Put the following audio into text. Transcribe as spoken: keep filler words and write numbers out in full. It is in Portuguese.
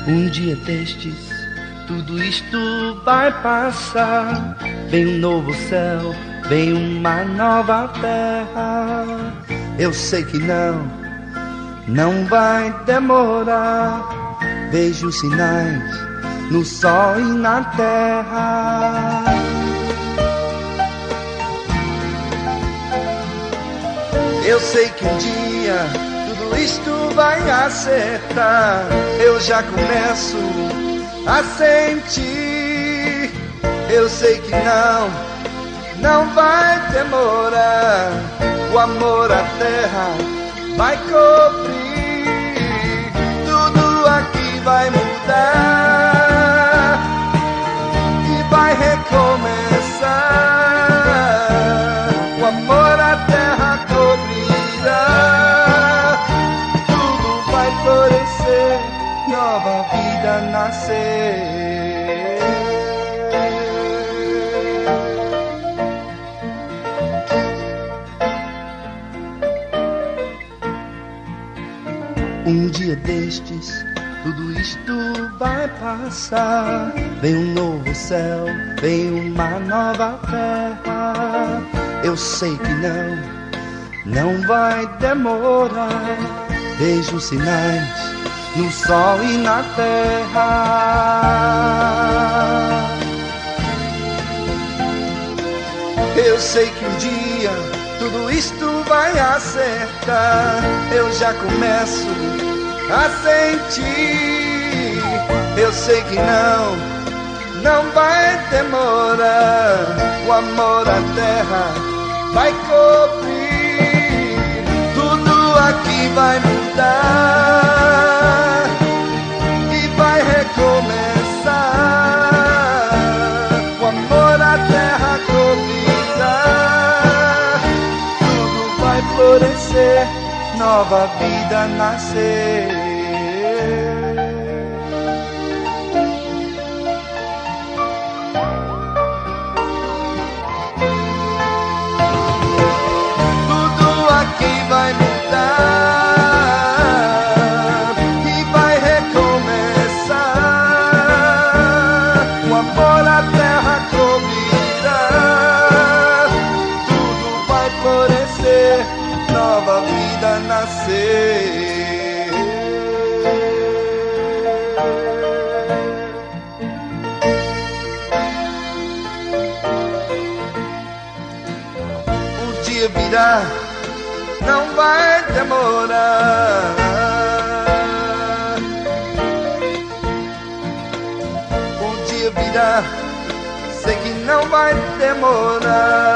Um dia destes, tudo isto vai passar. Vem um novo céu, vem uma nova terra. Eu sei que não, não vai demorar. Vejo sinais no sol e na terra. Eu sei que um dia tudo isto vai acertar. Eu já começo a sentir. Eu sei que não, não vai demorar. O amor à terra vai cobrir. Tudo aqui vai mudar e vai recomeçar. O amor à terra cobrirá. Tudo vai florescer, nova vida nascer. Um dia destes, tudo isto vai passar. Vem um novo céu, vem uma nova terra. Eu sei que não, não vai demorar. Vejo sinais no sol e na terra. Eu sei que um dia tudo isto vai acertar. Eu já começo a sentir. Eu sei que não, não vai demorar. O amor à terra vai cobrir. Tudo aqui vai mudar e vai recomeçar. O amor à terra cobrirá. Tudo vai florescer, nova vida nascer. Tudo aqui vai mudar e vai recomeçar. O amor à terra cobrirá. Tudo vai florescer, nova vida nascer. O dia virá, não vai demorar. O dia virá, sei que não vai demorar.